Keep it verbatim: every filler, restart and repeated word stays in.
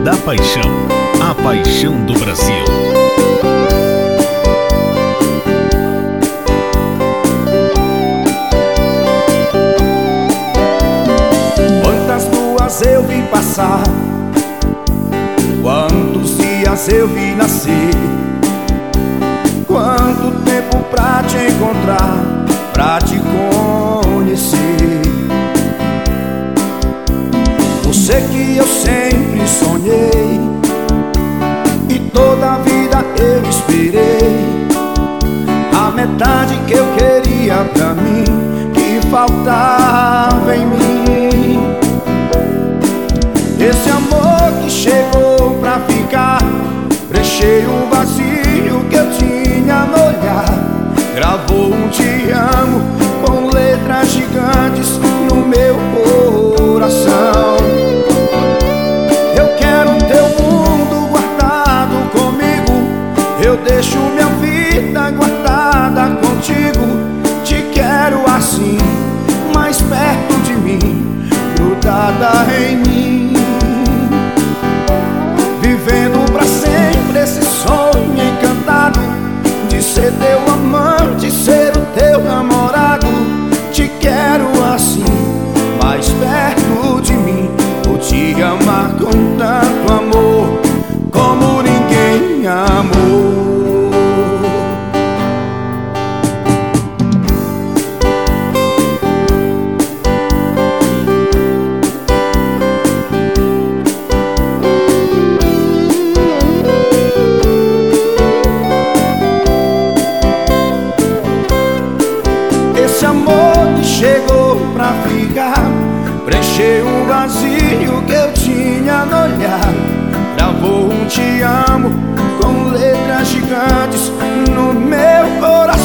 da Paixão, a paixão do Brasil. Quantas luas eu vi passar, quantos dias eu vi nascer, quanto tempo pra te encontrar, pra te conhecer. Você que eu sempre sonhei e toda a vida eu esperei, a metade que eu queria pra mim, que faltava em mim. Esse amor que chegou pra ficar, preencheu o vazio que eu tinha no olhar, gravou um te amo com letras gigantes no meu coração. Eu quero teu mundo guardado comigo, eu deixo minha vida guardada contigo. Te quero assim, mais perto de mim, grudada em mim, vivendo pra sempre esse sonho encantado de ser teu amante, ser o teu namorado. Te quero assim, mais perto de mim, vou te amar com tanto amor como ninguém amou. Esse amor que chegou pra ficar, preencheu o vazio que eu tinha no olhar, gravou um te amo com letras gigantes no meu coração.